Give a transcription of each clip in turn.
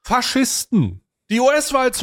Faschisten. Die US-Wahl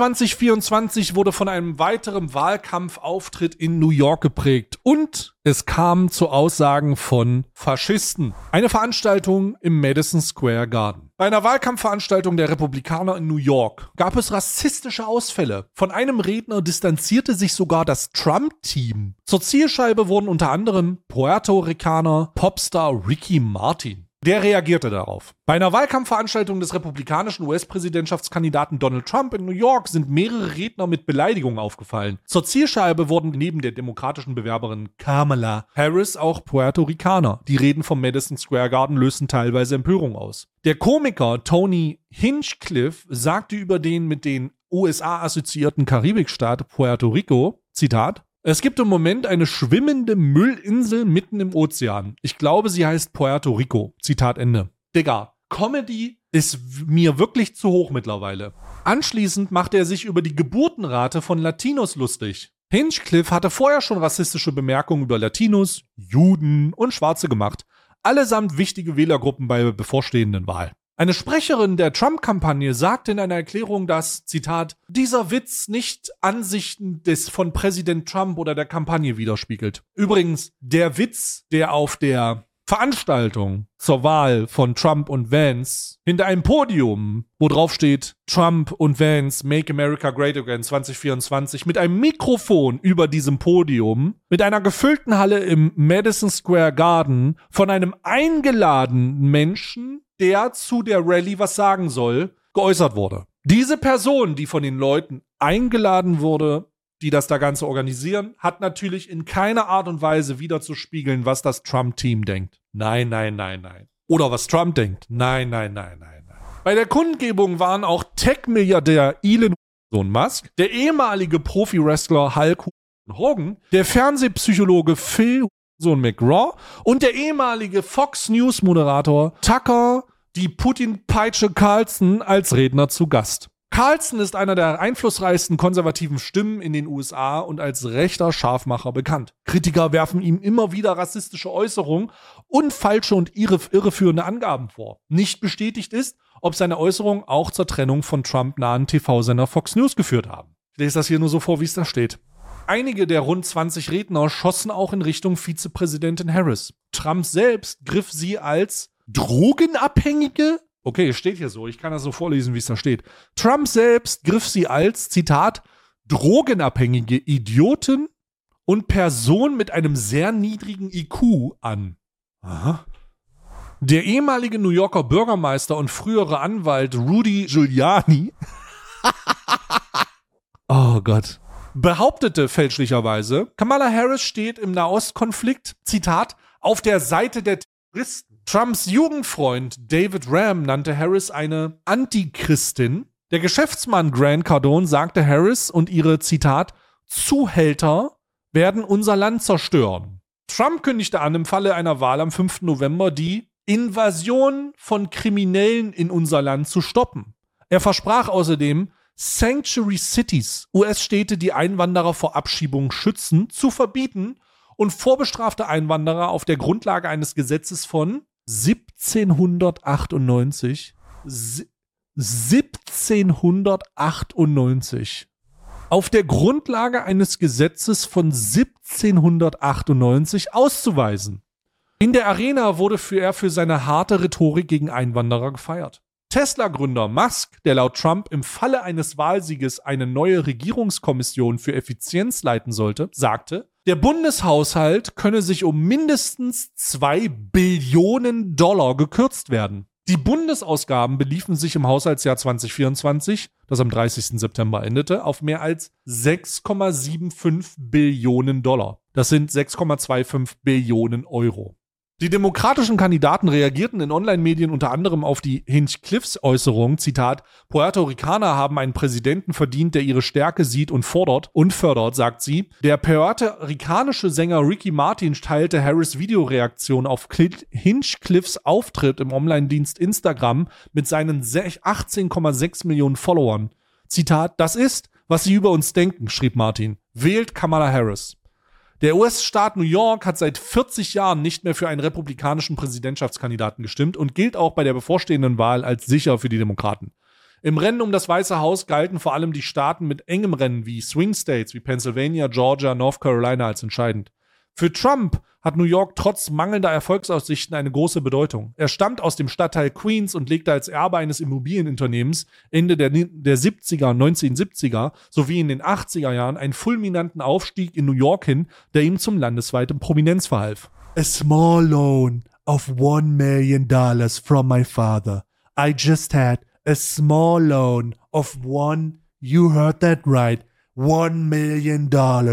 2024 wurde von einem weiteren Wahlkampfauftritt in New York geprägt und es kam zu Aussagen von Faschisten. Eine Veranstaltung im Madison Square Garden. Bei einer Wahlkampfveranstaltung der Republikaner in New York gab es rassistische Ausfälle. Von einem Redner distanzierte sich sogar das Trump-Team. Zur Zielscheibe wurden unter anderem Puerto Ricaner Popstar Ricky Martin. Der reagierte darauf. Bei einer Wahlkampfveranstaltung des republikanischen US-Präsidentschaftskandidaten Donald Trump in New York sind mehrere Redner mit Beleidigungen aufgefallen. Zur Zielscheibe wurden neben der demokratischen Bewerberin Kamala Harris auch Puerto Ricaner. Die Reden vom Madison Square Garden lösten teilweise Empörung aus. Der Komiker Tony Hinchcliffe sagte über den mit den USA assoziierten Karibikstaat Puerto Rico, Zitat, es gibt im Moment eine schwimmende Müllinsel mitten im Ozean. Ich glaube, sie heißt Puerto Rico. Zitat Ende. Digga, Comedy ist mir wirklich zu hoch mittlerweile. Anschließend machte er sich über die Geburtenrate von Latinos lustig. Hinchcliffe hatte vorher schon rassistische Bemerkungen über Latinos, Juden und Schwarze gemacht. Allesamt wichtige Wählergruppen bei der bevorstehenden Wahl. Eine Sprecherin der Trump-Kampagne sagte in einer Erklärung, dass, Zitat, dieser Witz nicht Ansichten von Präsident Trump oder der Kampagne widerspiegelt. Übrigens, der Witz, der auf der Veranstaltung zur Wahl von Trump und Vance hinter einem Podium, wo drauf steht, Trump und Vance Make America Great Again 2024, mit einem Mikrofon über diesem Podium, mit einer gefüllten Halle im Madison Square Garden von einem eingeladenen Menschen, der zu der Rallye was sagen soll, geäußert wurde. Diese Person, die von den Leuten eingeladen wurde, die das da Ganze organisieren, hat natürlich in keiner Art und Weise wiederzuspiegeln, was das Trump-Team denkt. Nein, nein, nein, nein. Oder was Trump denkt. Nein, nein, nein, nein, nein. Bei der Kundgebung waren auch Tech-Milliardär Elon Musk, der ehemalige Profi-Wrestler Hulk Hogan, der Fernsehpsychologe Phil McGraw und der ehemalige Fox News-Moderator Tucker die Putin-Peitsche Carlson als Redner zu Gast. Carlson ist einer der einflussreichsten konservativen Stimmen in den USA und als rechter Scharfmacher bekannt. Kritiker werfen ihm immer wieder rassistische Äußerungen und falsche und irreführende Angaben vor. Nicht bestätigt ist, ob seine Äußerungen auch zur Trennung von Trump-nahen TV-Sender Fox News geführt haben. Ich lese das hier nur so vor, wie es da steht. Einige der rund 20 Redner schossen auch in Richtung Vizepräsidentin Harris. Trump selbst griff sie als Drogenabhängige. Okay, steht hier so. Ich kann das so vorlesen, wie es da steht. Trump selbst griff sie als, Zitat, drogenabhängige Idioten und Person mit einem sehr niedrigen IQ an. Aha. Der ehemalige New Yorker Bürgermeister und frühere Anwalt Rudy Giuliani oh Gott. Behauptete fälschlicherweise, Kamala Harris steht im Nahostkonflikt, Zitat, auf der Seite der Terroristen. Trumps Jugendfreund David Ram nannte Harris eine Antichristin. Der Geschäftsmann Grant Cardone sagte, Harris und ihre, Zitat, Zuhälter werden unser Land zerstören. Trump kündigte an, im Falle einer Wahl am 5. November die Invasion von Kriminellen in unser Land zu stoppen. Er versprach außerdem, Sanctuary Cities, US-Städte, die Einwanderer vor Abschiebung schützen, zu verbieten und vorbestrafte Einwanderer auf der Grundlage eines Gesetzes von 1798. 1798. Auf der Grundlage eines Gesetzes von 1798 auszuweisen. In der Arena wurde er für seine harte Rhetorik gegen Einwanderer gefeiert. Tesla-Gründer Musk, der laut Trump im Falle eines Wahlsieges eine neue Regierungskommission für Effizienz leiten sollte, sagte, der Bundeshaushalt könne sich um mindestens $2 Billionen gekürzt werden. Die Bundesausgaben beliefen sich im Haushaltsjahr 2024, das am 30. September endete, auf mehr als 6,75 Billionen $. Das sind 6,25 Billionen Euro. Die demokratischen Kandidaten reagierten in Online-Medien unter anderem auf die Hinchcliffes Äußerung, Zitat, Puerto Ricaner haben einen Präsidenten verdient, der ihre Stärke sieht und fordert und fördert, sagt sie. Der puerto-ricanische Sänger Ricky Martin teilte Harris' Videoreaktion auf Hinchcliffes Auftritt im Online-Dienst Instagram mit seinen 18,6 Millionen Followern. Zitat, das ist, was sie über uns denken, schrieb Martin. Wählt Kamala Harris. Der US-Staat New York hat seit 40 Jahren nicht mehr für einen republikanischen Präsidentschaftskandidaten gestimmt und gilt auch bei der bevorstehenden Wahl als sicher für die Demokraten. Im Rennen um das Weiße Haus galten vor allem die Staaten mit engem Rennen wie Swing States wie Pennsylvania, Georgia, North Carolina als entscheidend. Für Trump hat New York trotz mangelnder Erfolgsaussichten eine große Bedeutung. Er stammt aus dem Stadtteil Queens und legte als Erbe eines Immobilienunternehmens Ende der 70er und 1970er sowie in den 80er Jahren einen fulminanten Aufstieg in New York hin, der ihm zum landesweiten Prominenz verhalf. A small loan of $1 million from my father. I just had a small loan of you heard that right, $1 million.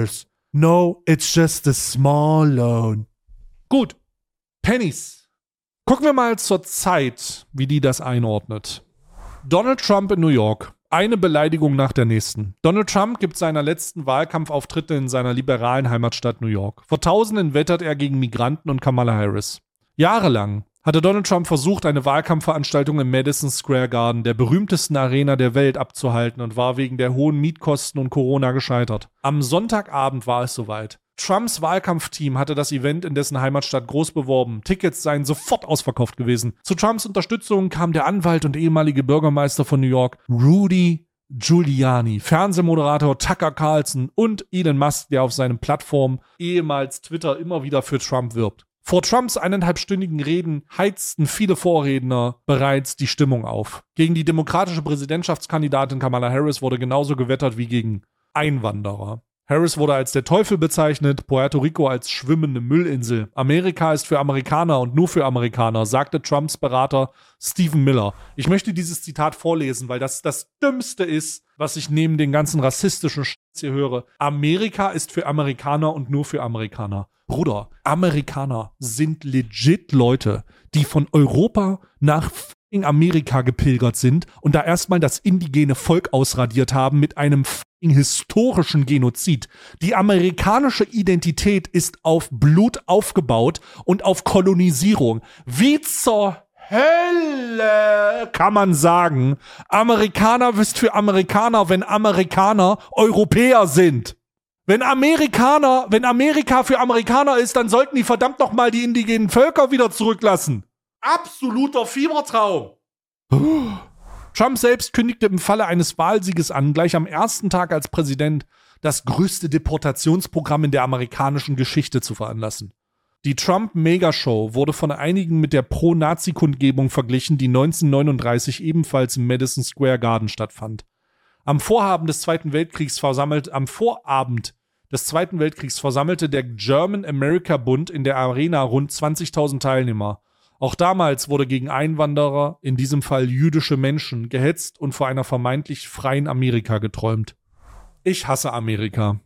No, it's just a small loan. Gut, Pennies. Gucken wir mal zur Zeit, wie die das einordnet. Donald Trump in New York. Eine Beleidigung nach der nächsten. Donald Trump gibt seiner letzten Wahlkampfauftritte in seiner liberalen Heimatstadt New York. Vor Tausenden wettert er gegen Migranten und Kamala Harris. Jahrelang hatte Donald Trump versucht, eine Wahlkampfveranstaltung im Madison Square Garden, der berühmtesten Arena der Welt, abzuhalten und war wegen der hohen Mietkosten und Corona gescheitert. Am Sonntagabend war es soweit. Trumps Wahlkampfteam hatte das Event in dessen Heimatstadt groß beworben. Tickets seien sofort ausverkauft gewesen. Zu Trumps Unterstützung kam der Anwalt und ehemalige Bürgermeister von New York, Rudy Giuliani, Fernsehmoderator Tucker Carlson und Elon Musk, der auf seinen Plattformen, ehemals Twitter, immer wieder für Trump wirbt. Vor Trumps 1,5-stündigen Reden heizten viele Vorredner bereits die Stimmung auf. Gegen die demokratische Präsidentschaftskandidatin Kamala Harris wurde genauso gewettert wie gegen Einwanderer. Harris wurde als der Teufel bezeichnet, Puerto Rico als schwimmende Müllinsel. Amerika ist für Amerikaner und nur für Amerikaner, sagte Trumps Berater Stephen Miller. Ich möchte dieses Zitat vorlesen, weil das das Dümmste ist, was ich neben den ganzen rassistischen Scheiß hier höre. Amerika ist für Amerikaner und nur für Amerikaner. Bruder, Amerikaner sind legit Leute, die von Europa nach Amerika gepilgert sind und da erstmal das indigene Volk ausradiert haben mit einem historischen Genozid. Die amerikanische Identität ist auf Blut aufgebaut und auf Kolonisierung. Wie zur Hölle kann man sagen, Amerikaner ist für Amerikaner, wenn Amerikaner Europäer sind? Wenn Amerika für Amerikaner ist, dann sollten die verdammt nochmal die indigenen Völker wieder zurücklassen. Absoluter Fiebertraum. Trump selbst kündigte im Falle eines Wahlsieges an, gleich am ersten Tag als Präsident das größte Deportationsprogramm in der amerikanischen Geschichte zu veranlassen. Die Trump-Megashow wurde von einigen mit der Pro-Nazi-Kundgebung verglichen, die 1939 ebenfalls im Madison Square Garden stattfand. Am Vorabend des Zweiten Weltkriegs versammelte der German America Bund in der Arena rund 20.000 Teilnehmer. Auch damals wurde gegen Einwanderer, in diesem Fall jüdische Menschen, gehetzt und vor einer vermeintlich freien Amerika geträumt. Ich hasse Amerika.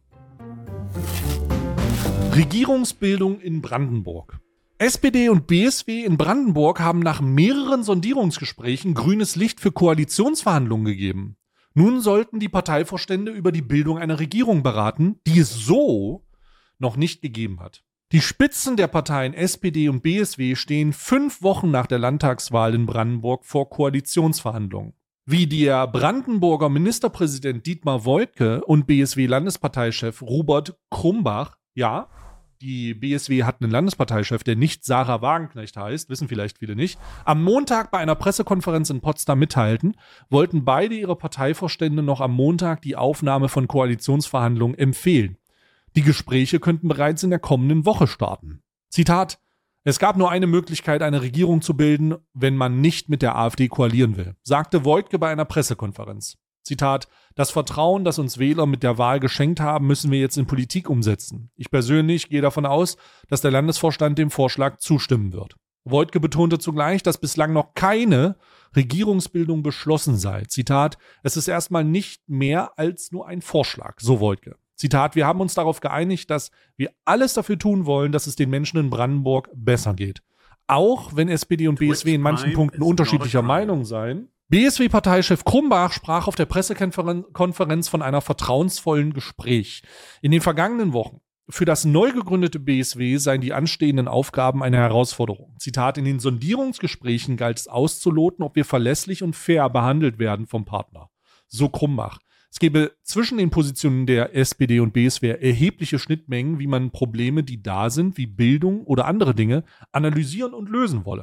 Regierungsbildung in Brandenburg. SPD und BSW in Brandenburg haben nach mehreren Sondierungsgesprächen grünes Licht für Koalitionsverhandlungen gegeben. Nun sollten die Parteivorstände über die Bildung einer Regierung beraten, die es so noch nicht gegeben hat. Die Spitzen der Parteien SPD und BSW stehen 5 Wochen nach der Landtagswahl in Brandenburg vor Koalitionsverhandlungen. Wie der Brandenburger Ministerpräsident Dietmar Woidke und BSW-Landesparteichef Robert Krumbach, ja, die BSW hat einen Landesparteichef, der nicht Sarah Wagenknecht heißt, wissen vielleicht viele nicht, am Montag bei einer Pressekonferenz in Potsdam mitteilten, wollten beide ihre Parteivorstände noch am Montag die Aufnahme von Koalitionsverhandlungen empfehlen. Die Gespräche könnten bereits in der kommenden Woche starten. Zitat: Es gab nur eine Möglichkeit, eine Regierung zu bilden, wenn man nicht mit der AfD koalieren will, sagte Woidke bei einer Pressekonferenz. Zitat: Das Vertrauen, das uns Wähler mit der Wahl geschenkt haben, müssen wir jetzt in Politik umsetzen. Ich persönlich gehe davon aus, dass der Landesvorstand dem Vorschlag zustimmen wird. Woidke betonte zugleich, dass bislang noch keine Regierungsbildung beschlossen sei. Zitat: Es ist erstmal nicht mehr als nur ein Vorschlag, so Woidke. Zitat: Wir haben uns darauf geeinigt, dass wir alles dafür tun wollen, dass es den Menschen in Brandenburg besser geht. Auch wenn SPD und BSW in manchen Punkten unterschiedlicher Meinung seien. BSW-Parteichef Krumbach sprach auf der Pressekonferenz von einer vertrauensvollen Gespräch. In den vergangenen Wochen für das neu gegründete BSW seien die anstehenden Aufgaben eine Herausforderung. Zitat: In den Sondierungsgesprächen galt es auszuloten, ob wir verlässlich und fair behandelt werden vom Partner. So Krumbach. Es gäbe zwischen den Positionen der SPD und BSW erhebliche Schnittmengen, wie man Probleme, die da sind, wie Bildung oder andere Dinge, analysieren und lösen wolle.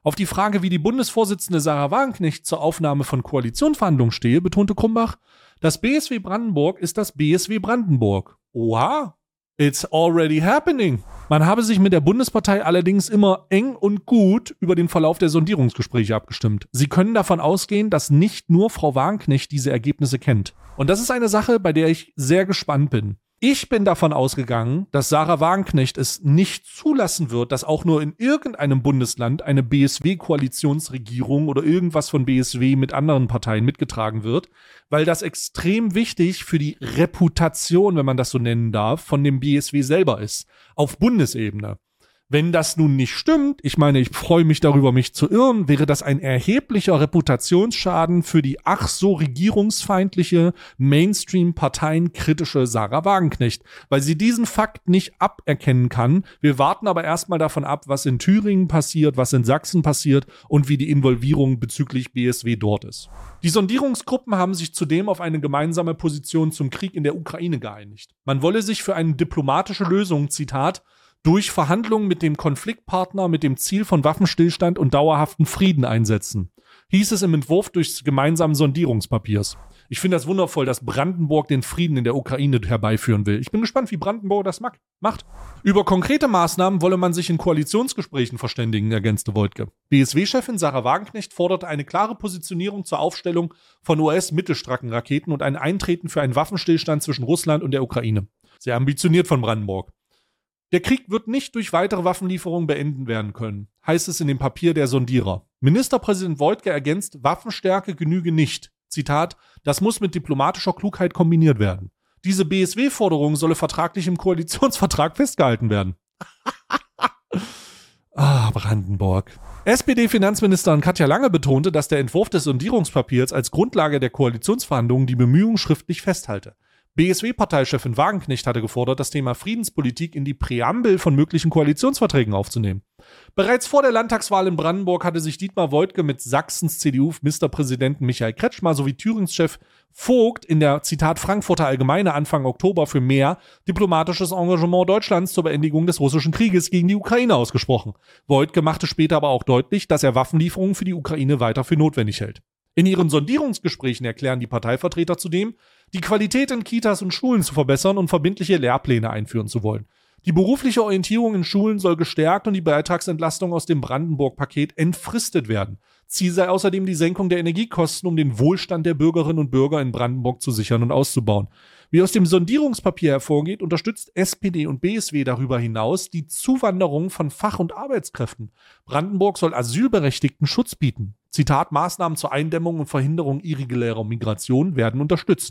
Auf die Frage, wie die Bundesvorsitzende Sarah Wagenknecht zur Aufnahme von Koalitionsverhandlungen stehe, betonte Krumbach, das BSW Brandenburg ist das BSW Brandenburg. Oha, it's already happening. Man habe sich mit der Bundespartei allerdings immer eng und gut über den Verlauf der Sondierungsgespräche abgestimmt. Sie können davon ausgehen, dass nicht nur Frau Wagenknecht diese Ergebnisse kennt. Und das ist eine Sache, bei der ich sehr gespannt bin. Ich bin davon ausgegangen, dass Sarah Wagenknecht es nicht zulassen wird, dass auch nur in irgendeinem Bundesland eine BSW-Koalitionsregierung oder irgendwas von BSW mit anderen Parteien mitgetragen wird, weil das extrem wichtig für die Reputation, wenn man das so nennen darf, von dem BSW selber ist, auf Bundesebene. Wenn das nun nicht stimmt, ich meine, ich freue mich darüber, mich zu irren, wäre das ein erheblicher Reputationsschaden für die ach so regierungsfeindliche, Mainstream-parteienkritische Sarah Wagenknecht, weil sie diesen Fakt nicht aberkennen kann. Wir warten aber erstmal davon ab, was in Thüringen passiert, was in Sachsen passiert und wie die Involvierung bezüglich BSW dort ist. Die Sondierungsgruppen haben sich zudem auf eine gemeinsame Position zum Krieg in der Ukraine geeinigt. Man wolle sich für eine diplomatische Lösung, Zitat, durch Verhandlungen mit dem Konfliktpartner mit dem Ziel von Waffenstillstand und dauerhaften Frieden einsetzen, hieß es im Entwurf des gemeinsamen Sondierungspapiers. Ich finde das wundervoll, dass Brandenburg den Frieden in der Ukraine herbeiführen will. Ich bin gespannt, wie Brandenburg das macht. Über konkrete Maßnahmen wolle man sich in Koalitionsgesprächen verständigen, ergänzte Woidke. BSW-Chefin Sarah Wagenknecht forderte eine klare Positionierung zur Aufstellung von US-Mittelstreckenraketen und ein Eintreten für einen Waffenstillstand zwischen Russland und der Ukraine. Sehr ambitioniert von Brandenburg. Der Krieg wird nicht durch weitere Waffenlieferungen beenden werden können, heißt es in dem Papier der Sondierer. Ministerpräsident Woidke ergänzt, Waffenstärke genüge nicht. Zitat, das muss mit diplomatischer Klugheit kombiniert werden. Diese BSW-Forderung solle vertraglich im Koalitionsvertrag festgehalten werden. Brandenburg. SPD-Finanzministerin Katja Lange betonte, dass der Entwurf des Sondierungspapiers als Grundlage der Koalitionsverhandlungen die Bemühungen schriftlich festhalte. BSW-Parteichefin Wagenknecht hatte gefordert, das Thema Friedenspolitik in die Präambel von möglichen Koalitionsverträgen aufzunehmen. Bereits vor der Landtagswahl in Brandenburg hatte sich Dietmar Woidke mit Sachsens CDU-Ministerpräsidenten Michael Kretschmer sowie Thürings Chef Vogt in der, Zitat, Frankfurter Allgemeine Anfang Oktober für mehr diplomatisches Engagement Deutschlands zur Beendigung des russischen Krieges gegen die Ukraine ausgesprochen. Woidke machte später aber auch deutlich, dass er Waffenlieferungen für die Ukraine weiter für notwendig hält. In ihren Sondierungsgesprächen erklären die Parteivertreter zudem, die Qualität in Kitas und Schulen zu verbessern und verbindliche Lehrpläne einführen zu wollen. Die berufliche Orientierung in Schulen soll gestärkt und die Beitragsentlastung aus dem Brandenburg-Paket entfristet werden. Ziel sei außerdem die Senkung der Energiekosten, um den Wohlstand der Bürgerinnen und Bürger in Brandenburg zu sichern und auszubauen. Wie aus dem Sondierungspapier hervorgeht, unterstützt SPD und BSW darüber hinaus die Zuwanderung von Fach- und Arbeitskräften. Brandenburg soll Asylberechtigten Schutz bieten. Zitat, Maßnahmen zur Eindämmung und Verhinderung irregulärer Migration werden unterstützt.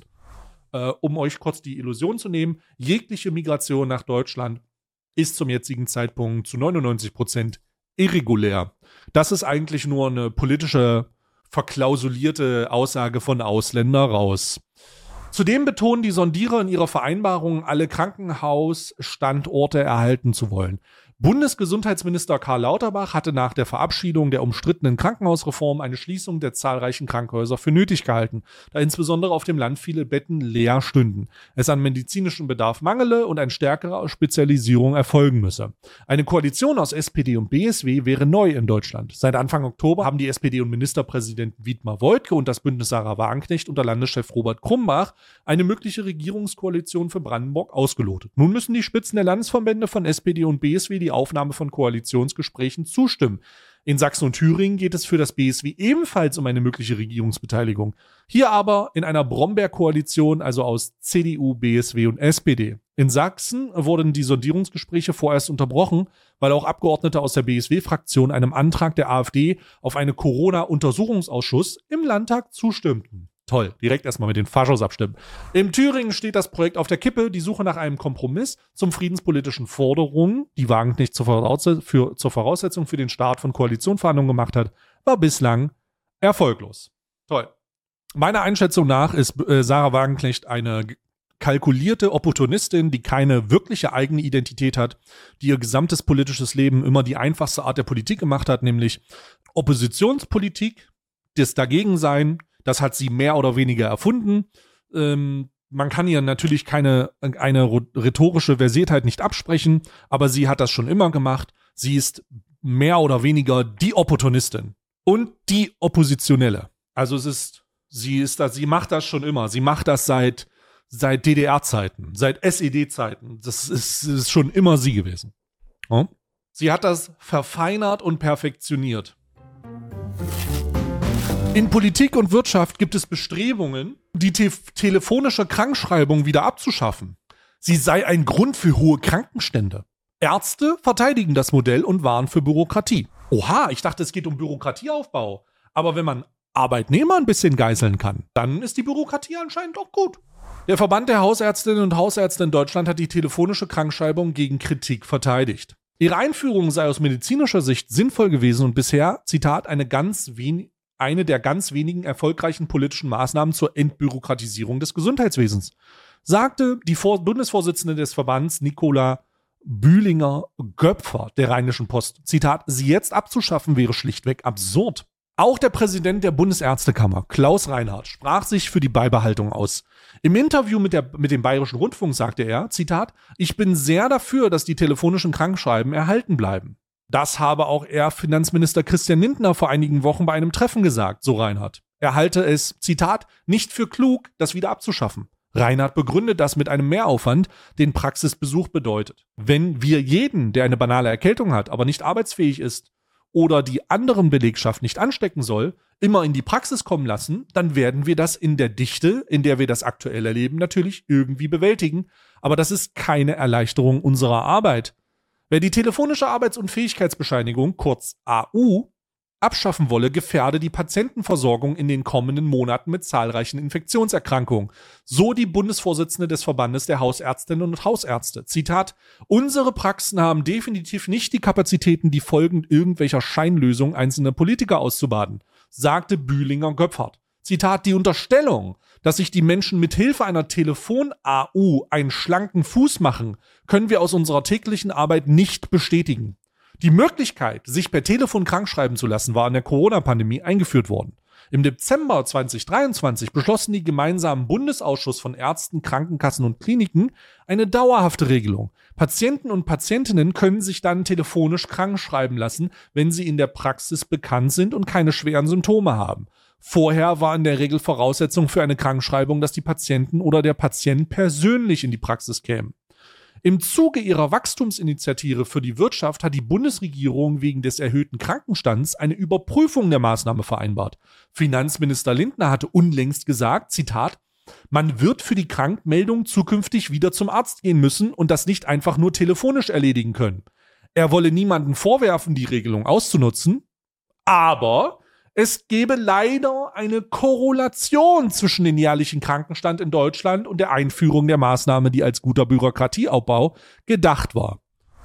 Um euch kurz die Illusion zu nehmen, jegliche Migration nach Deutschland ist zum jetzigen Zeitpunkt zu 99% irregulär. Das ist eigentlich nur eine politische, verklausulierte Aussage von Ausländer raus. Zudem betonen die Sondierer in ihrer Vereinbarung, alle Krankenhausstandorte erhalten zu wollen. Bundesgesundheitsminister Karl Lauterbach hatte nach der Verabschiedung der umstrittenen Krankenhausreform eine Schließung der zahlreichen Krankenhäuser für nötig gehalten, da insbesondere auf dem Land viele Betten leer stünden, es an medizinischem Bedarf mangele und eine stärkere Spezialisierung erfolgen müsse. Eine Koalition aus SPD und BSW wäre neu in Deutschland. Seit Anfang Oktober haben die SPD und Ministerpräsidenten Dietmar Woidke und das Bündnis Sarah Wagenknecht unter Landeschef Robert Krumbach eine mögliche Regierungskoalition für Brandenburg ausgelotet. Nun müssen die Spitzen der Landesverbände von SPD und BSW die Aufnahme von Koalitionsgesprächen zustimmen. In Sachsen und Thüringen geht es für das BSW ebenfalls um eine mögliche Regierungsbeteiligung. Hier aber in einer Brombeerkoalition, also aus CDU, BSW und SPD. In Sachsen wurden die Sondierungsgespräche vorerst unterbrochen, weil auch Abgeordnete aus der BSW-Fraktion einem Antrag der AfD auf einen Corona-Untersuchungsausschuss im Landtag zustimmten. Toll, direkt erstmal mit den Faschos abstimmen. In Thüringen steht das Projekt auf der Kippe. Die Suche nach einem Kompromiss zum friedenspolitischen Forderungen, die Wagenknecht zur Voraussetzung für den Start von Koalitionverhandlungen gemacht hat, war bislang erfolglos. Toll. Meiner Einschätzung nach ist Sarah Wagenknecht eine kalkulierte Opportunistin, die keine wirkliche eigene Identität hat, die ihr gesamtes politisches Leben immer die einfachste Art der Politik gemacht hat, nämlich Oppositionspolitik, das Dagegensein. Das hat sie mehr oder weniger erfunden. Man kann ihr natürlich eine rhetorische Versiertheit nicht absprechen, aber sie hat das schon immer gemacht. Sie ist mehr oder weniger die Opportunistin und die Oppositionelle. Also sie macht das schon immer. Sie macht das seit DDR-Zeiten, seit SED-Zeiten. Das ist schon immer sie gewesen. Ja? Sie hat das verfeinert und perfektioniert. In Politik und Wirtschaft gibt es Bestrebungen, die telefonische Krankschreibung wieder abzuschaffen. Sie sei ein Grund für hohe Krankenstände. Ärzte verteidigen das Modell und warnen für Bürokratie. Oha, ich dachte, es geht um Bürokratieaufbau. Aber wenn man Arbeitnehmer ein bisschen geißeln kann, dann ist die Bürokratie anscheinend doch gut. Der Verband der Hausärztinnen und Hausärzte in Deutschland hat die telefonische Krankschreibung gegen Kritik verteidigt. Ihre Einführung sei aus medizinischer Sicht sinnvoll gewesen und bisher, Zitat, eine der ganz wenigen erfolgreichen politischen Maßnahmen zur Entbürokratisierung des Gesundheitswesens, sagte die Bundesvorsitzende des Verbands Nicola Bühlinger-Göpfer der Rheinischen Post. Zitat, sie jetzt abzuschaffen wäre schlichtweg absurd. Auch der Präsident der Bundesärztekammer, Klaus Reinhardt, sprach sich für die Beibehaltung aus. Im Interview mit dem Bayerischen Rundfunk sagte er, Zitat, ich bin sehr dafür, dass die telefonischen Krankschreiben erhalten bleiben. Das habe auch Finanzminister Christian Lindner vor einigen Wochen bei einem Treffen gesagt, so Reinhardt. Er halte es, Zitat, nicht für klug, das wieder abzuschaffen. Reinhardt begründet das mit einem Mehraufwand, den Praxisbesuch bedeutet. Wenn wir jeden, der eine banale Erkältung hat, aber nicht arbeitsfähig ist, oder die anderen Belegschaft nicht anstecken soll, immer in die Praxis kommen lassen, dann werden wir das in der Dichte, in der wir das aktuell erleben, natürlich irgendwie bewältigen. Aber das ist keine Erleichterung unserer Arbeit. Wer die telefonische Arbeitsunfähigkeitsbescheinigung, kurz AU, abschaffen wolle, gefährde die Patientenversorgung in den kommenden Monaten mit zahlreichen Infektionserkrankungen. So die Bundesvorsitzende des Verbandes der Hausärztinnen und Hausärzte. Zitat, unsere Praxen haben definitiv nicht die Kapazitäten, die Folgen irgendwelcher Scheinlösungen einzelner Politiker auszubaden, sagte Bühlinger-Göpfert. Zitat, die Unterstellung, dass sich die Menschen mit Hilfe einer Telefon-AU einen schlanken Fuß machen, können wir aus unserer täglichen Arbeit nicht bestätigen. Die Möglichkeit, sich per Telefon krankschreiben zu lassen, war in der Corona-Pandemie eingeführt worden. Im Dezember 2023 beschlossen die gemeinsamen Bundesausschuss von Ärzten, Krankenkassen und Kliniken eine dauerhafte Regelung. Patienten und Patientinnen können sich dann telefonisch krankschreiben lassen, wenn sie in der Praxis bekannt sind und keine schweren Symptome haben. Vorher war in der Regel Voraussetzung für eine Krankschreibung, dass die Patienten oder der Patient persönlich in die Praxis kämen. Im Zuge ihrer Wachstumsinitiative für die Wirtschaft hat die Bundesregierung wegen des erhöhten Krankenstands eine Überprüfung der Maßnahme vereinbart. Finanzminister Lindner hatte unlängst gesagt, Zitat, man wird für die Krankmeldung zukünftig wieder zum Arzt gehen müssen und das nicht einfach nur telefonisch erledigen können. Er wolle niemanden vorwerfen, die Regelung auszunutzen, aber es gebe leider eine Korrelation zwischen dem jährlichen Krankenstand in Deutschland und der Einführung der Maßnahme, die als guter Bürokratieabbau gedacht war.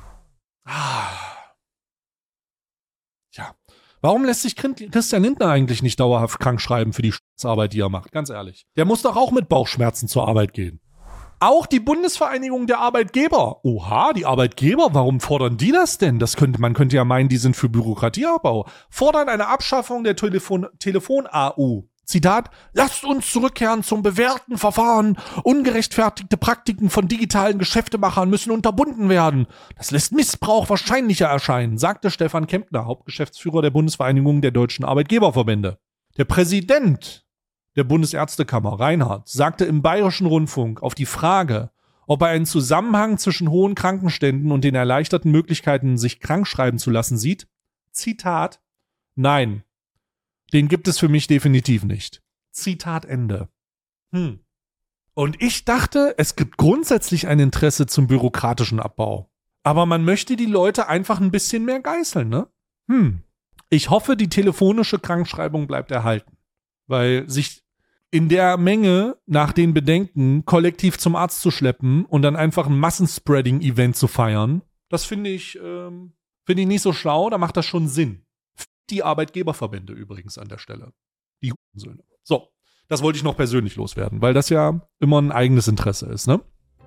Ja. Warum lässt sich Christian Lindner eigentlich nicht dauerhaft krank schreiben für die Arbeit, die er macht? Ganz ehrlich. Der muss doch auch mit Bauchschmerzen zur Arbeit gehen. Auch die Bundesvereinigung der Arbeitgeber. Oha, die Arbeitgeber, warum fordern die das denn? Man könnte ja meinen, die sind für Bürokratieabbau. Fordern eine Abschaffung der Telefon-AU. Zitat, lasst uns zurückkehren zum bewährten Verfahren. Ungerechtfertigte Praktiken von digitalen Geschäftemachern müssen unterbunden werden. Das lässt Missbrauch wahrscheinlicher erscheinen, sagte Stefan Kempner, Hauptgeschäftsführer der Bundesvereinigung der deutschen Arbeitgeberverbände. Der Präsident der Bundesärztekammer, Reinhardt, sagte im Bayerischen Rundfunk auf die Frage, ob er einen Zusammenhang zwischen hohen Krankenständen und den erleichterten Möglichkeiten, sich krankschreiben zu lassen, sieht, Zitat, nein, den gibt es für mich definitiv nicht. Zitat Ende. Und ich dachte, es gibt grundsätzlich ein Interesse zum bürokratischen Abbau. Aber man möchte die Leute einfach ein bisschen mehr geißeln, ne? Ich hoffe, die telefonische Krankschreibung bleibt erhalten. Weil sich in der Menge nach den Bedenken kollektiv zum Arzt zu schleppen und dann einfach ein Massenspreading-Event zu feiern, das finde ich nicht so schlau, da macht das schon Sinn. Die Arbeitgeberverbände übrigens an der Stelle. Die Söhne. So, das wollte ich noch persönlich loswerden, weil das ja immer ein eigenes Interesse ist, ne?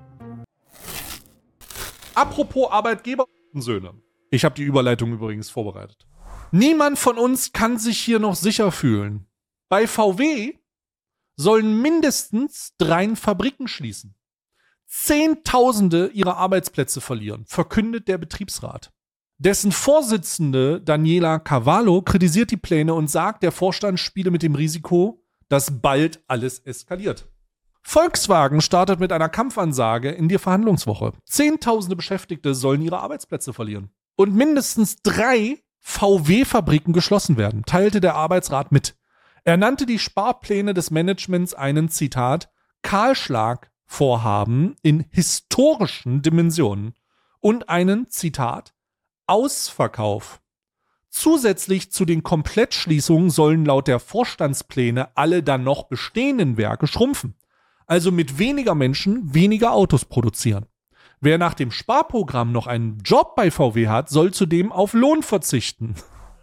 Apropos Arbeitgebersöhne. Ich habe die Überleitung übrigens vorbereitet. Niemand von uns kann sich hier noch sicher fühlen. Bei VW sollen mindestens 3 Fabriken schließen. Zehntausende ihrer Arbeitsplätze verlieren, verkündet der Betriebsrat. Dessen Vorsitzende Daniela Cavallo kritisiert die Pläne und sagt, der Vorstand spiele mit dem Risiko, dass bald alles eskaliert. Volkswagen startet mit einer Kampfansage in die Verhandlungswoche. Zehntausende Beschäftigte sollen ihre Arbeitsplätze verlieren. Und mindestens 3 VW-Fabriken geschlossen werden, teilte der Arbeitsrat mit. Er nannte die Sparpläne des Managements einen, Zitat, Kahlschlagvorhaben in historischen Dimensionen und einen, Zitat, Ausverkauf. Zusätzlich zu den Komplettschließungen sollen laut der Vorstandspläne alle dann noch bestehenden Werke schrumpfen. Also mit weniger Menschen weniger Autos produzieren. Wer nach dem Sparprogramm noch einen Job bei VW hat, soll zudem auf Lohn verzichten.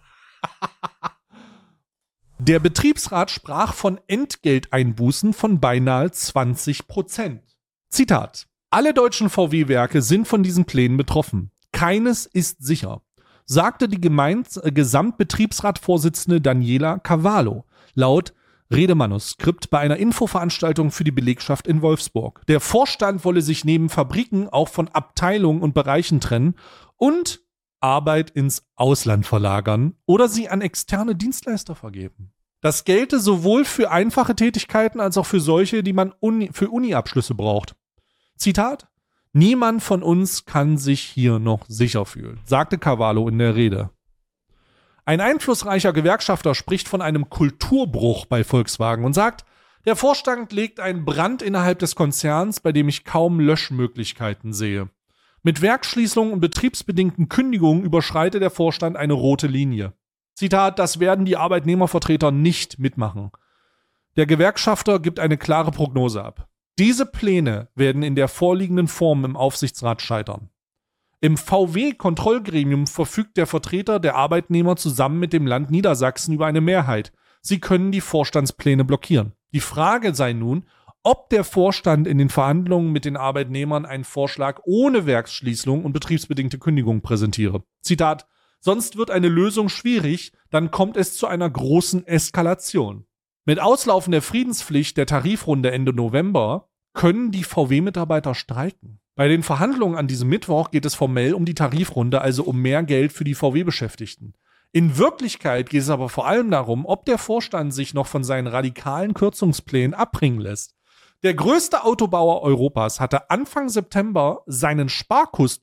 Der Betriebsrat sprach von Entgelteinbußen von beinahe 20%. Zitat: Alle deutschen VW-Werke sind von diesen Plänen betroffen. Keines ist sicher, sagte die Gesamtbetriebsratsvorsitzende Daniela Cavallo laut Redemanuskript bei einer Infoveranstaltung für die Belegschaft in Wolfsburg. Der Vorstand wolle sich neben Fabriken auch von Abteilungen und Bereichen trennen und Arbeit ins Ausland verlagern oder sie an externe Dienstleister vergeben. Das gelte sowohl für einfache Tätigkeiten als auch für solche, die man für Uni-Abschlüsse braucht. Zitat: Niemand von uns kann sich hier noch sicher fühlen, sagte Cavallo in der Rede. Ein einflussreicher Gewerkschafter spricht von einem Kulturbruch bei Volkswagen und sagt, der Vorstand legt einen Brand innerhalb des Konzerns, bei dem ich kaum Löschmöglichkeiten sehe. Mit Werksschließungen und betriebsbedingten Kündigungen überschreite der Vorstand eine rote Linie. Zitat: Das werden die Arbeitnehmervertreter nicht mitmachen. Der Gewerkschafter gibt eine klare Prognose ab. Diese Pläne werden in der vorliegenden Form im Aufsichtsrat scheitern. Im VW-Kontrollgremium verfügt der Vertreter der Arbeitnehmer zusammen mit dem Land Niedersachsen über eine Mehrheit. Sie können die Vorstandspläne blockieren. Die Frage sei nun, ob der Vorstand in den Verhandlungen mit den Arbeitnehmern einen Vorschlag ohne Werksschließung und betriebsbedingte Kündigung präsentiere. Zitat: Sonst wird eine Lösung schwierig, dann kommt es zu einer großen Eskalation. Mit Auslaufen der Friedenspflicht der Tarifrunde Ende November können die VW-Mitarbeiter streiken. Bei den Verhandlungen an diesem Mittwoch geht es formell um die Tarifrunde, also um mehr Geld für die VW-Beschäftigten. In Wirklichkeit geht es aber vor allem darum, ob der Vorstand sich noch von seinen radikalen Kürzungsplänen abbringen lässt. Der größte Autobauer Europas hatte Anfang September seinen Sparkurs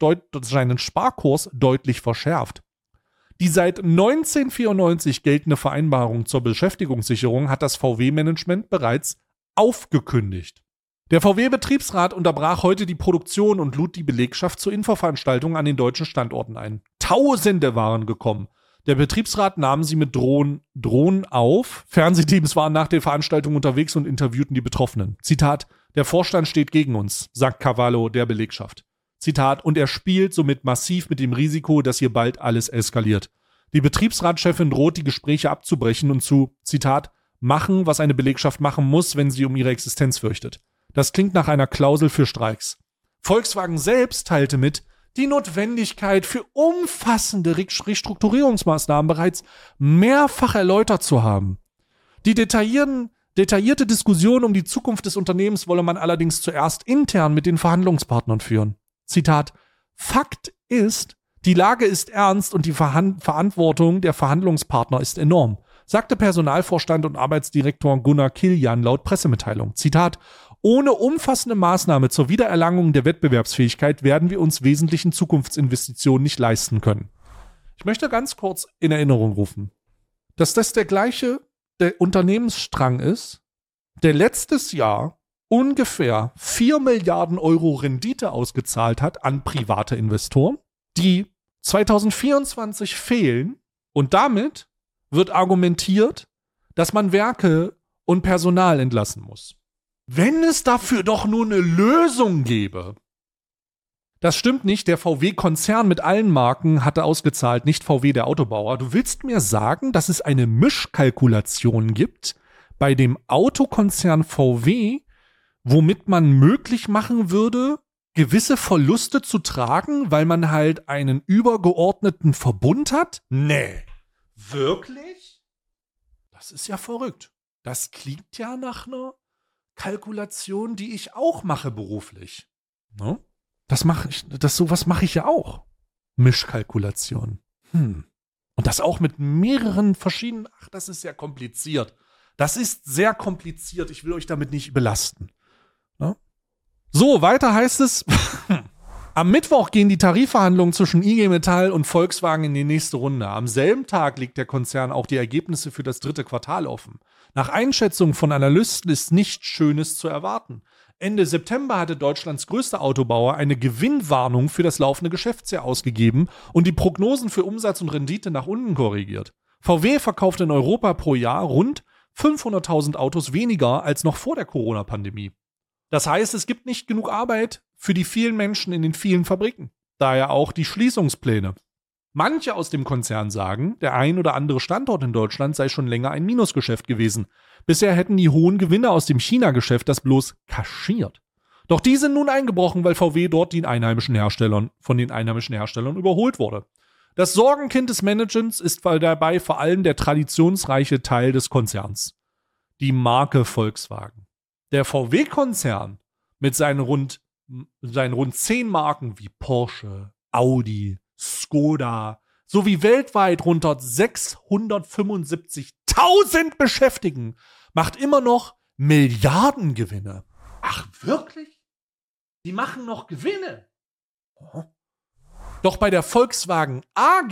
deutlich verschärft. Die seit 1994 geltende Vereinbarung zur Beschäftigungssicherung hat das VW-Management bereits aufgekündigt. Der VW-Betriebsrat unterbrach heute die Produktion und lud die Belegschaft zur Infoveranstaltung an den deutschen Standorten ein. Tausende waren gekommen. Der Betriebsrat nahm sie mit Drohnen auf. Fernsehteams waren nach der Veranstaltung unterwegs und interviewten die Betroffenen. Zitat: Der Vorstand steht gegen uns, sagt Cavallo der Belegschaft. Zitat: Und er spielt somit massiv mit dem Risiko, dass hier bald alles eskaliert. Die Betriebsratschefin droht, die Gespräche abzubrechen und zu, Zitat, machen, was eine Belegschaft machen muss, wenn sie um ihre Existenz fürchtet. Das klingt nach einer Klausel für Streiks. Volkswagen selbst teilte mit, die Notwendigkeit für umfassende Restrukturierungsmaßnahmen bereits mehrfach erläutert zu haben. Die detaillierte Diskussion um die Zukunft des Unternehmens wolle man allerdings zuerst intern mit den Verhandlungspartnern führen. Zitat: Fakt ist, die Lage ist ernst und die Verantwortung der Verhandlungspartner ist enorm, sagte Personalvorstand und Arbeitsdirektor Gunnar Kilian laut Pressemitteilung. Zitat: Ohne umfassende Maßnahme zur Wiedererlangung der Wettbewerbsfähigkeit werden wir uns wesentlichen Zukunftsinvestitionen nicht leisten können. Ich möchte ganz kurz in Erinnerung rufen, dass das der gleiche Unternehmensstrang ist, der letztes Jahr ungefähr 4 Milliarden Euro Rendite ausgezahlt hat an private Investoren, die 2024 fehlen, und damit wird argumentiert, dass man Werke und Personal entlassen muss. Wenn es dafür doch nur eine Lösung gäbe. Das stimmt nicht, der VW-Konzern mit allen Marken hatte ausgezahlt, nicht VW der Autobauer. Du willst mir sagen, dass es eine Mischkalkulation gibt bei dem Autokonzern VW, womit man möglich machen würde, gewisse Verluste zu tragen, weil man halt einen übergeordneten Verbund hat? Nee. Wirklich? Das ist ja verrückt. Das klingt ja nach einer Kalkulation, die ich auch mache beruflich. Ne? Sowas mache ich ja auch. Mischkalkulation. Und das auch mit mehreren verschiedenen, das ist sehr kompliziert. Das ist sehr kompliziert. Ich will euch damit nicht belasten. Ja? So, weiter heißt es, am Mittwoch gehen die Tarifverhandlungen zwischen IG Metall und Volkswagen in die nächste Runde. Am selben Tag legt der Konzern auch die Ergebnisse für das 3. Quartal offen. Nach Einschätzung von Analysten ist nichts Schönes zu erwarten. Ende September hatte Deutschlands größter Autobauer eine Gewinnwarnung für das laufende Geschäftsjahr ausgegeben und die Prognosen für Umsatz und Rendite nach unten korrigiert. VW verkauft in Europa pro Jahr rund 500.000 Autos weniger als noch vor der Corona-Pandemie. Das heißt, es gibt nicht genug Arbeit für die vielen Menschen in den vielen Fabriken. Daher auch die Schließungspläne. Manche aus dem Konzern sagen, der ein oder andere Standort in Deutschland sei schon länger ein Minusgeschäft gewesen. Bisher hätten die hohen Gewinne aus dem China-Geschäft das bloß kaschiert. Doch die sind nun eingebrochen, weil VW dort von den einheimischen Herstellern überholt wurde. Das Sorgenkind des Managements ist dabei vor allem der traditionsreiche Teil des Konzerns. Die Marke Volkswagen. Der VW-Konzern mit seinen rund 10 Marken wie Porsche, Audi, Skoda sowie weltweit rund 675.000 Beschäftigten macht immer noch Milliardengewinne. Ach, wirklich? Die machen noch Gewinne? Oh. Doch bei der Volkswagen AG,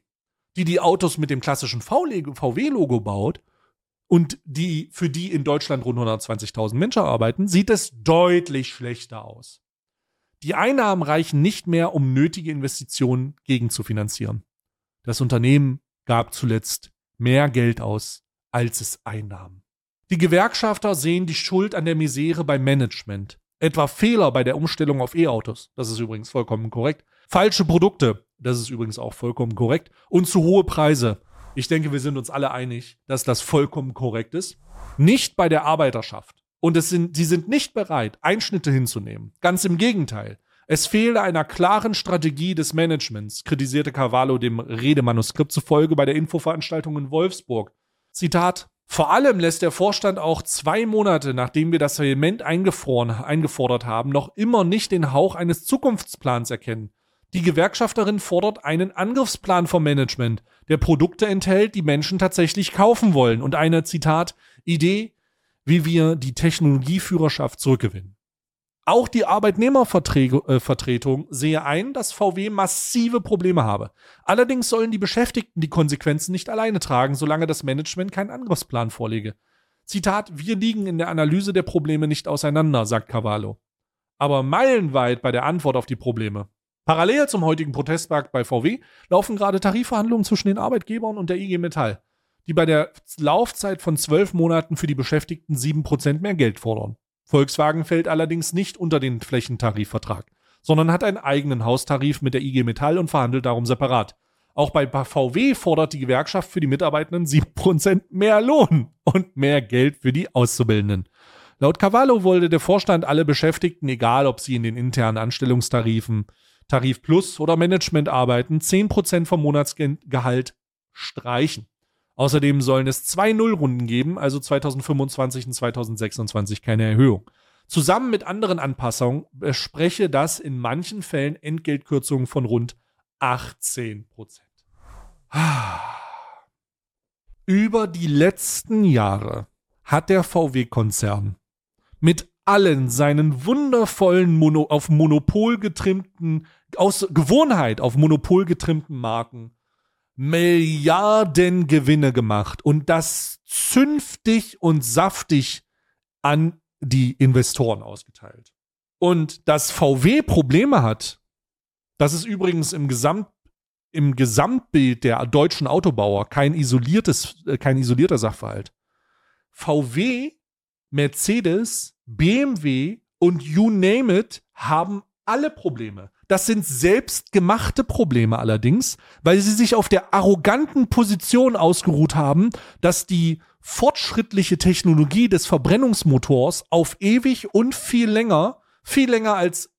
die Autos mit dem klassischen VW-Logo baut und für die in Deutschland rund 120.000 Menschen arbeiten, sieht es deutlich schlechter aus. Die Einnahmen reichen nicht mehr, um nötige Investitionen gegenzufinanzieren. Das Unternehmen gab zuletzt mehr Geld aus, als es einnahm. Die Gewerkschafter sehen die Schuld an der Misere beim Management. Etwa Fehler bei der Umstellung auf E-Autos, das ist übrigens vollkommen korrekt. Falsche Produkte, das ist übrigens auch vollkommen korrekt. Und zu hohe Preise. Ich denke, wir sind uns alle einig, dass das vollkommen korrekt ist. Nicht bei der Arbeiterschaft. Und sie sind nicht bereit, Einschnitte hinzunehmen. Ganz im Gegenteil. Es fehle einer klaren Strategie des Managements, kritisierte Cavallo dem Redemanuskript zufolge bei der Infoveranstaltung in Wolfsburg. Zitat: Vor allem lässt der Vorstand auch 2 Monate, nachdem wir das Reglement eingefordert haben, noch immer nicht den Hauch eines Zukunftsplans erkennen. Die Gewerkschafterin fordert einen Angriffsplan vom Management, der Produkte enthält, die Menschen tatsächlich kaufen wollen und eine, Zitat, Idee, wie wir die Technologieführerschaft zurückgewinnen. Auch die Arbeitnehmervertretung sehe ein, dass VW massive Probleme habe. Allerdings sollen die Beschäftigten die Konsequenzen nicht alleine tragen, solange das Management keinen Angriffsplan vorlege. Zitat, wir liegen in der Analyse der Probleme nicht auseinander, sagt Cavallo. Aber meilenweit bei der Antwort auf die Probleme. Parallel zum heutigen Protesttag bei VW laufen gerade Tarifverhandlungen zwischen den Arbeitgebern und der IG Metall, die bei der Laufzeit von 12 Monaten für die Beschäftigten 7% mehr Geld fordern. Volkswagen fällt allerdings nicht unter den Flächentarifvertrag, sondern hat einen eigenen Haustarif mit der IG Metall und verhandelt darum separat. Auch bei VW fordert die Gewerkschaft für die Mitarbeitenden 7% mehr Lohn und mehr Geld für die Auszubildenden. Laut Cavallo wollte der Vorstand alle Beschäftigten, egal ob sie in den internen Anstellungstarifen, Tarif Plus oder Management arbeiten, 10% vom Monatsgehalt streichen. Außerdem sollen es 2 Nullrunden geben, also 2025 und 2026 keine Erhöhung. Zusammen mit anderen Anpassungen verspreche das in manchen Fällen Entgeltkürzungen von rund 18%. Über die letzten Jahre hat der VW-Konzern mit allen seinen wundervollen aus Gewohnheit auf Monopol getrimmten Marken Milliarden Gewinne gemacht und das zünftig und saftig an die Investoren ausgeteilt. Und dass VW Probleme hat, das ist übrigens im Gesamtbild der deutschen Autobauer kein isolierter Sachverhalt. VW, Mercedes, BMW und you name it haben alle Probleme. Das sind selbstgemachte Probleme allerdings, weil sie sich auf der arroganten Position ausgeruht haben, dass die fortschrittliche Technologie des Verbrennungsmotors auf ewig und viel länger als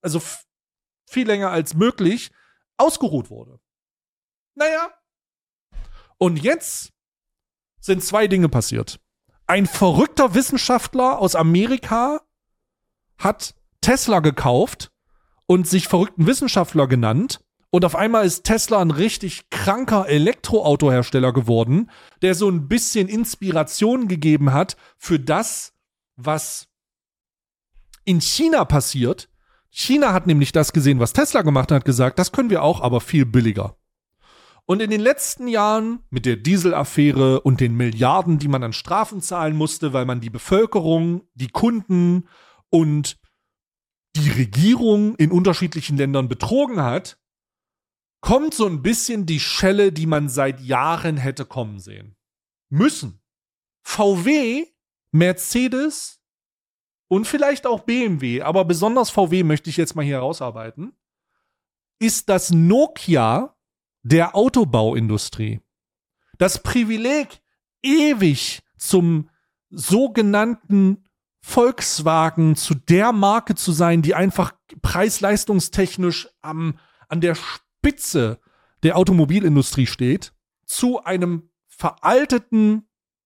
möglich ausgeruht wurde. Naja. Und jetzt sind 2 Dinge passiert. Ein verrückter Wissenschaftler aus Amerika hat Tesla gekauft und sich verrückten Wissenschaftler genannt Und auf einmal ist Tesla ein richtig kranker Elektroautohersteller geworden, der so ein bisschen Inspiration gegeben hat für das, was in China passiert. China hat nämlich das gesehen, was Tesla gemacht hat, hat gesagt, das können wir auch, aber viel billiger. Und in den letzten Jahren mit der Dieselaffäre und den Milliarden, die man an Strafen zahlen musste, weil man die Bevölkerung, die Kunden und die Regierung in unterschiedlichen Ländern betrogen hat, kommt so ein bisschen die Schelle, die man seit Jahren hätte kommen sehen müssen. VW, Mercedes und vielleicht auch BMW, aber besonders VW möchte ich jetzt mal hier herausarbeiten, ist das Nokia der Autobauindustrie. Das Privileg, ewig zum sogenannten Volkswagen, zu der Marke zu sein, die einfach preis-leistungstechnisch an der Spitze der Automobilindustrie steht, zu einem veralteten,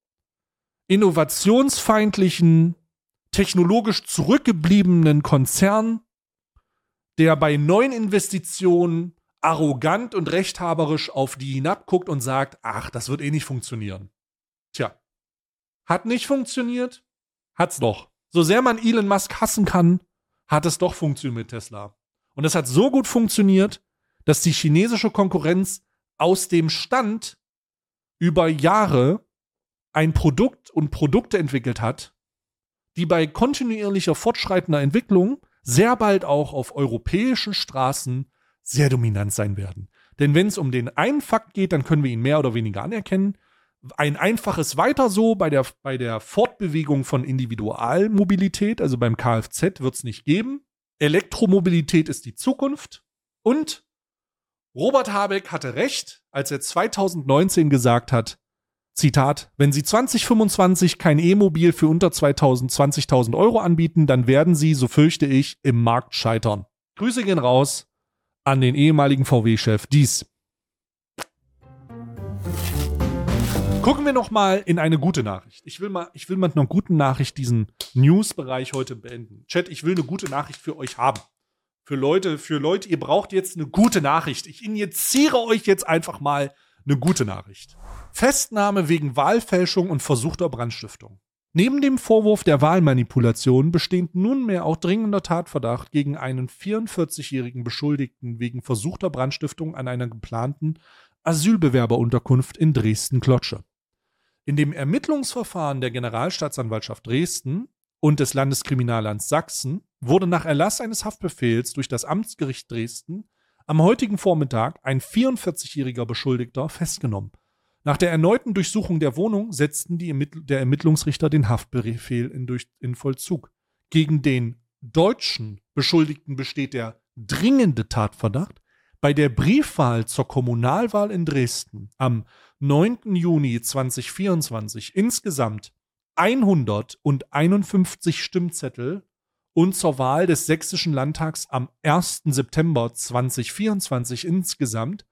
innovationsfeindlichen, technologisch zurückgebliebenen Konzern, der bei neuen Investitionen arrogant und rechthaberisch auf die hinabguckt und sagt, ach, das wird eh nicht funktionieren. Tja, hat nicht funktioniert, hat's doch. So sehr man Elon Musk hassen kann, hat es doch funktioniert mit Tesla. Und es hat so gut funktioniert, dass die chinesische Konkurrenz aus dem Stand über Jahre ein Produkt und Produkte entwickelt hat, die bei kontinuierlicher fortschreitender Entwicklung sehr bald auch auf europäischen Straßen sehr dominant sein werden. Denn wenn es um den einen Fakt geht, dann können wir ihn mehr oder weniger anerkennen. Ein einfaches Weiter so bei der Fortbewegung von Individualmobilität, also beim Kfz, wird es nicht geben. Elektromobilität ist die Zukunft. Und Robert Habeck hatte recht, als er 2019 gesagt hat, Zitat, wenn Sie 2025 kein E-Mobil für unter 20.000 Euro anbieten, dann werden Sie, so fürchte ich, im Markt scheitern. Grüße gehen raus an den ehemaligen VW-Chef Dies. Gucken wir noch mal in eine gute Nachricht. Ich will mit einer guten Nachricht diesen News-Bereich heute beenden. Chat, ich will eine gute Nachricht für euch haben. Für Leute, ihr braucht jetzt eine gute Nachricht. Ich injiziere euch jetzt einfach mal eine gute Nachricht. Festnahme wegen Wahlfälschung und versuchter Brandstiftung. Neben dem Vorwurf der Wahlmanipulation besteht nunmehr auch dringender Tatverdacht gegen einen 44-jährigen Beschuldigten wegen versuchter Brandstiftung an einer geplanten Asylbewerberunterkunft in Dresden-Klotsche. In dem Ermittlungsverfahren der Generalstaatsanwaltschaft Dresden und des Landeskriminalamts Sachsen wurde nach Erlass eines Haftbefehls durch das Amtsgericht Dresden am heutigen Vormittag ein 44-jähriger Beschuldigter festgenommen. Nach der erneuten Durchsuchung der Wohnung setzten der Ermittlungsrichter den Haftbefehl in Vollzug. Gegen den deutschen Beschuldigten besteht der dringende Tatverdacht, bei der Briefwahl zur Kommunalwahl in Dresden am 9. Juni 2024 insgesamt 151 Stimmzettel und zur Wahl des Sächsischen Landtags am 1. September 2024 insgesamt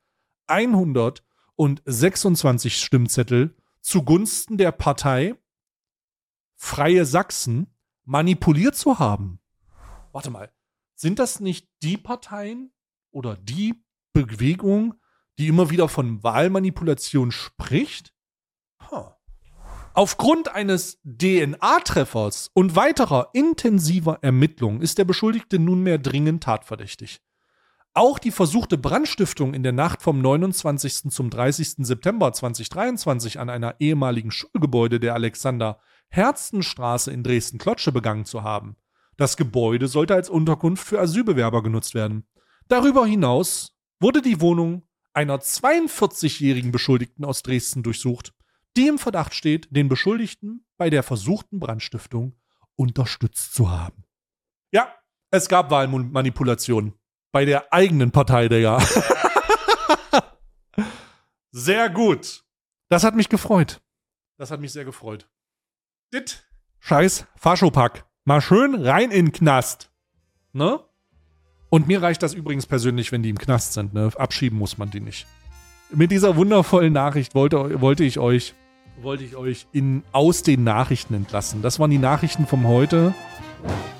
126 Stimmzettel zugunsten der Partei Freie Sachsen manipuliert zu haben. Warte mal, sind das nicht die Parteien oder die Bewegung, die immer wieder von Wahlmanipulation spricht? Aufgrund eines DNA-Treffers und weiterer intensiver Ermittlungen ist der Beschuldigte nunmehr dringend tatverdächtig. Auch die versuchte Brandstiftung in der Nacht vom 29. zum 30. September 2023 an einer ehemaligen Schulgebäude der Alexander-Herzen-Straße in Dresden-Klotsche begangen zu haben. Das Gebäude sollte als Unterkunft für Asylbewerber genutzt werden. Darüber hinaus wurde die Wohnung einer 42-jährigen Beschuldigten aus Dresden durchsucht, die im Verdacht steht, den Beschuldigten bei der versuchten Brandstiftung unterstützt zu haben. Ja, es gab Wahlmanipulationen. Bei der eigenen Partei, Digga. Sehr gut. Das hat mich gefreut. Das hat mich sehr gefreut. Dit. Scheiß Faschopack. Mal schön rein in den Knast. Ne? Und mir reicht das übrigens persönlich, wenn die im Knast sind. Ne? Abschieben muss man die nicht. Mit dieser wundervollen Nachricht wollte ich euch aus den Nachrichten entlassen. Das waren die Nachrichten von heute.